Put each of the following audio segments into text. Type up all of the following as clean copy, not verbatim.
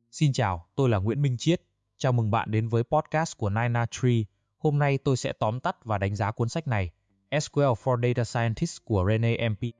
Xin chào, tôi là Nguyễn Minh Chiết. Chào mừng bạn đến với podcast của 993. Hôm nay tôi sẽ tóm tắt và đánh giá cuốn sách này, SQL for Data Scientists của René MP.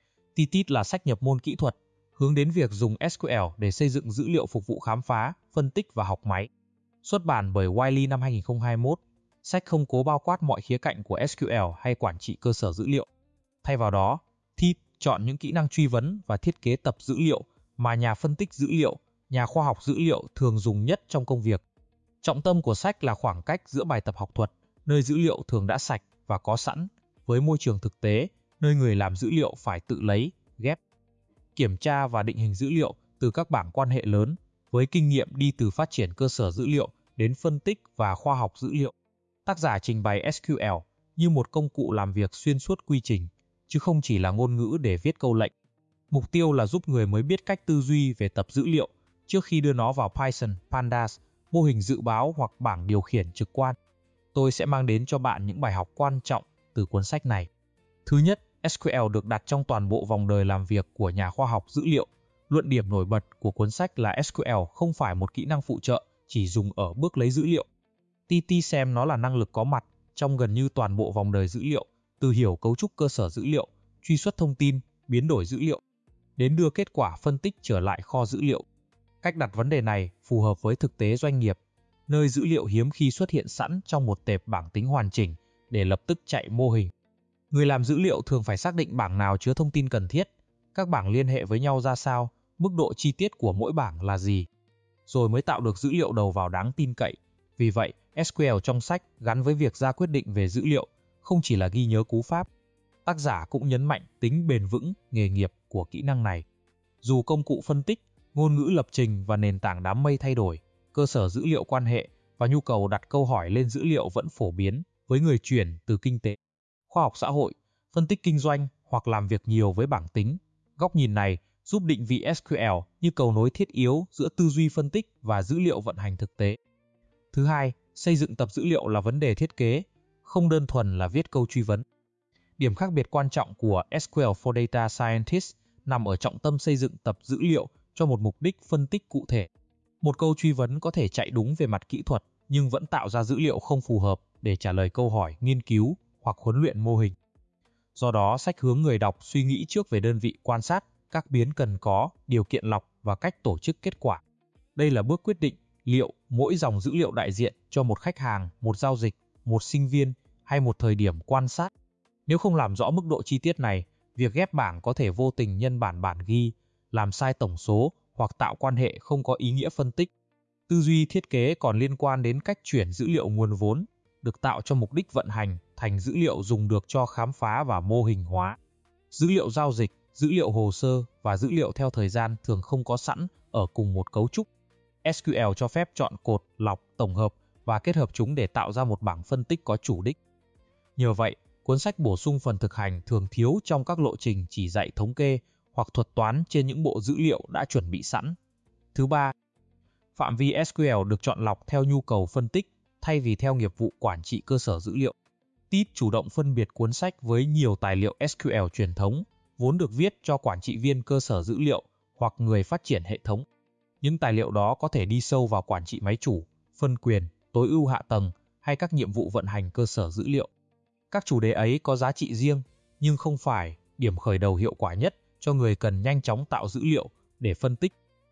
TTIT là sách nhập môn kỹ thuật, hướng đến việc dùng SQL để xây dựng dữ liệu phục vụ khám phá, phân tích và học máy. Xuất bản bởi Wiley năm 2021, sách không cố bao quát mọi khía cạnh của SQL hay quản trị cơ sở dữ liệu. Thay vào đó, TTIT chọn những kỹ năng truy vấn và thiết kế tập dữ liệu mà nhà phân tích dữ liệu, nhà khoa học dữ liệu thường dùng nhất trong công việc. Trọng tâm của sách là khoảng cách giữa bài tập học thuật, nơi dữ liệu thường đã sạch và có sẵn, với môi trường thực tế, nơi người làm dữ liệu phải tự lấy, ghép, kiểm tra và định hình dữ liệu từ các bảng quan hệ lớn, với kinh nghiệm đi từ phát triển cơ sở dữ liệu đến phân tích và khoa học dữ liệu. Tác giả trình bày SQL như một công cụ làm việc xuyên suốt quy trình, chứ không chỉ là ngôn ngữ để viết câu lệnh. Mục tiêu là giúp người mới biết cách tư duy về tập dữ liệu trước khi đưa nó vào Python, Pandas, mô hình dự báo hoặc bảng điều khiển trực quan. Tôi sẽ mang đến cho bạn những bài học quan trọng từ cuốn sách này. Thứ nhất, SQL được đặt trong toàn bộ vòng đời làm việc của nhà khoa học dữ liệu. Luận điểm nổi bật của cuốn sách là SQL không phải một kỹ năng phụ trợ chỉ dùng ở bước lấy dữ liệu. TT xem nó là năng lực có mặt trong gần như toàn bộ vòng đời dữ liệu, từ hiểu cấu trúc cơ sở dữ liệu, truy xuất thông tin, biến đổi dữ liệu, đến đưa kết quả phân tích trở lại kho dữ liệu. Cách đặt vấn đề này phù hợp với thực tế doanh nghiệp, nơi dữ liệu hiếm khi xuất hiện sẵn trong một tệp bảng tính hoàn chỉnh để lập tức chạy mô hình. Người làm dữ liệu thường phải xác định bảng nào chứa thông tin cần thiết, các bảng liên hệ với nhau ra sao, mức độ chi tiết của mỗi bảng là gì, rồi mới tạo được dữ liệu đầu vào đáng tin cậy. Vì vậy, SQL trong sách gắn với việc ra quyết định về dữ liệu, không chỉ là ghi nhớ cú pháp. Tác giả cũng nhấn mạnh tính bền vững, nghề nghiệp của kỹ năng này. Dù công cụ phân tích, ngôn ngữ lập trình và nền tảng đám mây thay đổi, cơ sở dữ liệu quan hệ và nhu cầu đặt câu hỏi lên dữ liệu vẫn phổ biến với người chuyển từ kinh tế, khoa học xã hội, phân tích kinh doanh hoặc làm việc nhiều với bảng tính. Góc nhìn này giúp định vị SQL như cầu nối thiết yếu giữa tư duy phân tích và dữ liệu vận hành thực tế. Thứ hai, xây dựng tập dữ liệu là vấn đề thiết kế, không đơn thuần là viết câu truy vấn. Điểm khác biệt quan trọng của SQL for Data Scientists nằm ở trọng tâm xây dựng tập dữ liệu cho một mục đích phân tích cụ thể. Một câu truy vấn có thể chạy đúng về mặt kỹ thuật nhưng vẫn tạo ra dữ liệu không phù hợp để trả lời câu hỏi nghiên cứu hoặc huấn luyện mô hình. Do đó, sách hướng người đọc suy nghĩ trước về đơn vị quan sát, các biến cần có, điều kiện lọc và cách tổ chức kết quả. Đây là bước quyết định liệu mỗi dòng dữ liệu đại diện cho một khách hàng, một giao dịch, một sinh viên hay một thời điểm quan sát. Nếu không làm rõ mức độ chi tiết này, việc ghép bảng có thể vô tình nhân bản ghi, làm sai tổng số hoặc tạo quan hệ không có ý nghĩa phân tích. Tư duy thiết kế còn liên quan đến cách chuyển dữ liệu nguồn vốn, được tạo cho mục đích vận hành, thành dữ liệu dùng được cho khám phá và mô hình hóa. Dữ liệu giao dịch, dữ liệu hồ sơ và dữ liệu theo thời gian thường không có sẵn ở cùng một cấu trúc. SQL cho phép chọn cột, lọc, tổng hợp và kết hợp chúng để tạo ra một bảng phân tích có chủ đích. Nhờ vậy, cuốn sách bổ sung phần thực hành thường thiếu trong các lộ trình chỉ dạy thống kê hoặc thuật toán trên những bộ dữ liệu đã chuẩn bị sẵn. Thứ ba, phạm vi SQL được chọn lọc theo nhu cầu phân tích thay vì theo nghiệp vụ quản trị cơ sở dữ liệu. TIT chủ động phân biệt cuốn sách với nhiều tài liệu SQL truyền thống, vốn được viết cho quản trị viên cơ sở dữ liệu hoặc người phát triển hệ thống. Những tài liệu đó có thể đi sâu vào quản trị máy chủ, phân quyền, tối ưu hạ tầng hay các nhiệm vụ vận hành cơ sở dữ liệu. Các chủ đề ấy có giá trị riêng, nhưng không phải điểm khởi đầu hiệu quả nhất cho người cần nhanh chóng tạo dữ liệu để phân tích.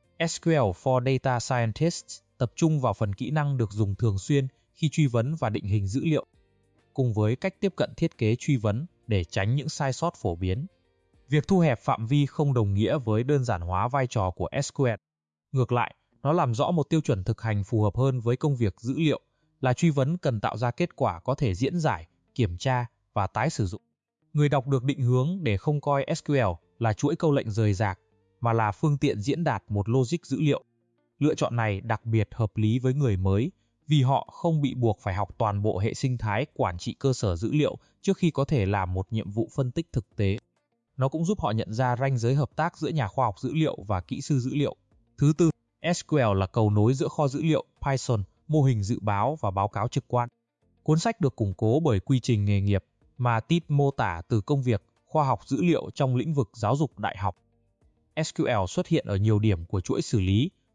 SQL for Data Scientists tập trung vào phần kỹ năng được dùng thường xuyên khi truy vấn và định hình dữ liệu, cùng với cách tiếp cận thiết kế truy vấn để tránh những sai sót phổ biến. Việc thu hẹp phạm vi không đồng nghĩa với đơn giản hóa vai trò của SQL. Ngược lại, nó làm rõ một tiêu chuẩn thực hành phù hợp hơn với công việc dữ liệu, là truy vấn cần tạo ra kết quả có thể diễn giải, kiểm tra và tái sử dụng. Người đọc được định hướng để không coi SQL là chuỗi câu lệnh rời rạc, mà là phương tiện diễn đạt một logic dữ liệu. Lựa chọn này đặc biệt hợp lý với người mới vì họ không bị buộc phải học toàn bộ hệ sinh thái quản trị cơ sở dữ liệu trước khi có thể làm một nhiệm vụ phân tích thực tế. Nó cũng giúp họ nhận ra ranh giới hợp tác giữa nhà khoa học dữ liệu và kỹ sư dữ liệu. Thứ tư, SQL là cầu nối giữa kho dữ liệu, Python, mô hình dự báo và báo cáo trực quan. Cuốn sách được củng cố bởi quy trình nghề nghiệp mà TIT mô tả từ công việc khoa học dữ liệu trong lĩnh vực giáo dục đại học. SQL xuất hiện ở nhiều điểm của chuỗi xử lý,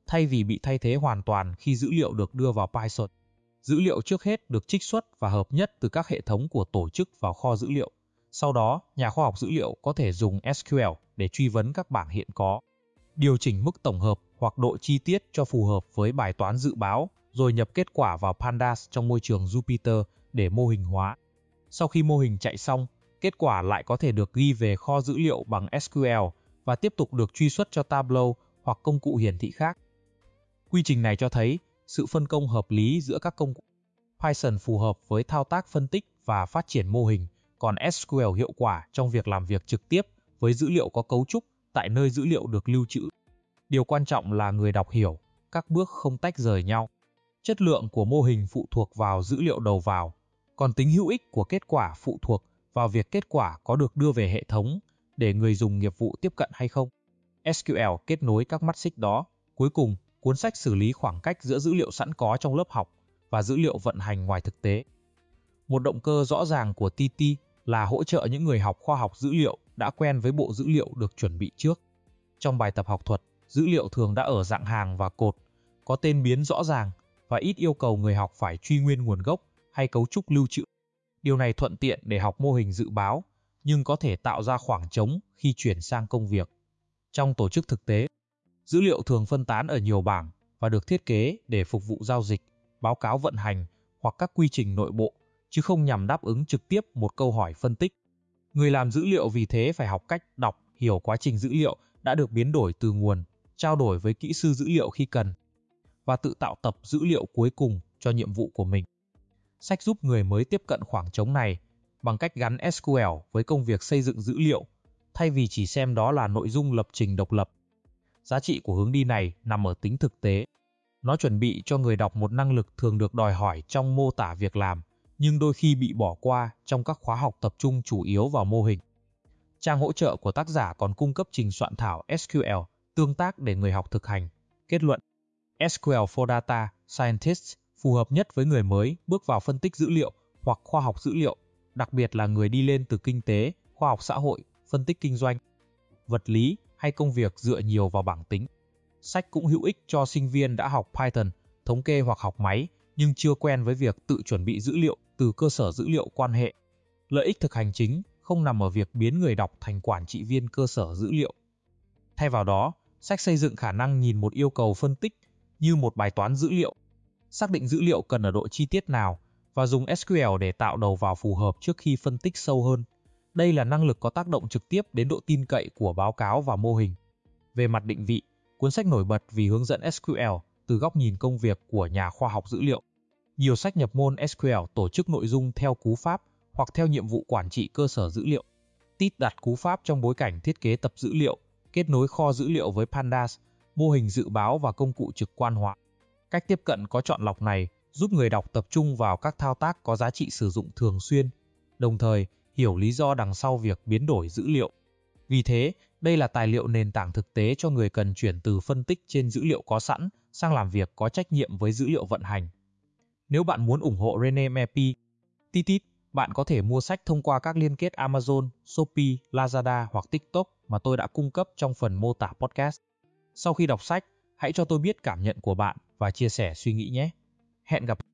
thay vì bị thay thế hoàn toàn khi dữ liệu được đưa vào Python. Dữ liệu trước hết được trích xuất và hợp nhất từ các hệ thống của tổ chức vào kho dữ liệu. Sau đó, nhà khoa học dữ liệu có thể dùng SQL để truy vấn các bảng hiện có, điều chỉnh mức tổng hợp hoặc độ chi tiết cho phù hợp với bài toán dự báo, rồi nhập kết quả vào Pandas trong môi trường Jupyter để mô hình hóa. Sau khi mô hình chạy xong, kết quả lại có thể được ghi về kho dữ liệu bằng SQL và tiếp tục được truy xuất cho Tableau hoặc công cụ hiển thị khác. Quy trình này cho thấy sự phân công hợp lý giữa các công cụ. Python phù hợp với thao tác phân tích và phát triển mô hình, còn SQL hiệu quả trong việc làm việc trực tiếp với dữ liệu có cấu trúc tại nơi dữ liệu được lưu trữ. Điều quan trọng là người đọc hiểu, các bước không tách rời nhau. Chất lượng của mô hình phụ thuộc vào dữ liệu đầu vào, còn tính hữu ích của kết quả phụ thuộc vào việc kết quả có được đưa về hệ thống để người dùng nghiệp vụ tiếp cận hay không. SQL kết nối các mắt xích đó. Cuối cùng, cuốn sách xử lý khoảng cách giữa dữ liệu sẵn có trong lớp học và dữ liệu vận hành ngoài thực tế. Một động cơ rõ ràng của TT là hỗ trợ những người học khoa học dữ liệu đã quen với bộ dữ liệu được chuẩn bị trước. Trong bài tập học thuật, dữ liệu thường đã ở dạng hàng và cột, có tên biến rõ ràng và ít yêu cầu người học phải truy nguyên nguồn gốc hay cấu trúc lưu trữ. Điều này thuận tiện để học mô hình dự báo, nhưng có thể tạo ra khoảng trống khi chuyển sang công việc. Trong tổ chức thực tế, dữ liệu thường phân tán ở nhiều bảng và được thiết kế để phục vụ giao dịch, báo cáo vận hành hoặc các quy trình nội bộ, chứ không nhằm đáp ứng trực tiếp một câu hỏi phân tích. Người làm dữ liệu vì thế phải học cách đọc, hiểu quá trình dữ liệu đã được biến đổi từ nguồn, trao đổi với kỹ sư dữ liệu khi cần, và tự tạo tập dữ liệu cuối cùng cho nhiệm vụ của mình. Sách giúp người mới tiếp cận khoảng trống này bằng cách gắn SQL với công việc xây dựng dữ liệu, thay vì chỉ xem đó là nội dung lập trình độc lập. Giá trị của hướng đi này nằm ở tính thực tế. Nó chuẩn bị cho người đọc một năng lực thường được đòi hỏi trong mô tả việc làm, nhưng đôi khi bị bỏ qua trong các khóa học tập trung chủ yếu vào mô hình. Trang hỗ trợ của tác giả còn cung cấp trình soạn thảo SQL tương tác để người học thực hành. Kết luận: SQL for Data Scientists phù hợp nhất với người mới bước vào phân tích dữ liệu hoặc khoa học dữ liệu, đặc biệt là người đi lên từ kinh tế, khoa học xã hội, phân tích kinh doanh, vật lý hay công việc dựa nhiều vào bảng tính. Sách cũng hữu ích cho sinh viên đã học Python, thống kê hoặc học máy, nhưng chưa quen với việc tự chuẩn bị dữ liệu từ cơ sở dữ liệu quan hệ. Lợi ích thực hành chính không nằm ở việc biến người đọc thành quản trị viên cơ sở dữ liệu. Thay vào đó, sách xây dựng khả năng nhìn một yêu cầu phân tích như một bài toán dữ liệu, xác định dữ liệu cần ở độ chi tiết nào và dùng SQL để tạo đầu vào phù hợp trước khi phân tích sâu hơn. Đây là năng lực có tác động trực tiếp đến độ tin cậy của báo cáo và mô hình. Về mặt định vị, cuốn sách nổi bật vì hướng dẫn SQL từ góc nhìn công việc của nhà khoa học dữ liệu. Nhiều sách nhập môn SQL tổ chức nội dung theo cú pháp hoặc theo nhiệm vụ quản trị cơ sở dữ liệu. TIT đặt cú pháp trong bối cảnh thiết kế tập dữ liệu, kết nối kho dữ liệu với Pandas, mô hình dự báo và công cụ trực quan hóa. Cách tiếp cận có chọn lọc này giúp người đọc tập trung vào các thao tác có giá trị sử dụng thường xuyên, đồng thời hiểu lý do đằng sau việc biến đổi dữ liệu. Vì thế, đây là tài liệu nền tảng thực tế cho người cần chuyển từ phân tích trên dữ liệu có sẵn sang làm việc có trách nhiệm với dữ liệu vận hành. Nếu bạn muốn ủng hộ René Mepi, TIT, bạn có thể mua sách thông qua các liên kết Amazon, Shopee, Lazada hoặc TikTok mà tôi đã cung cấp trong phần mô tả podcast. Sau khi đọc sách, hãy cho tôi biết cảm nhận của bạn và chia sẻ suy nghĩ nhé. Hẹn gặp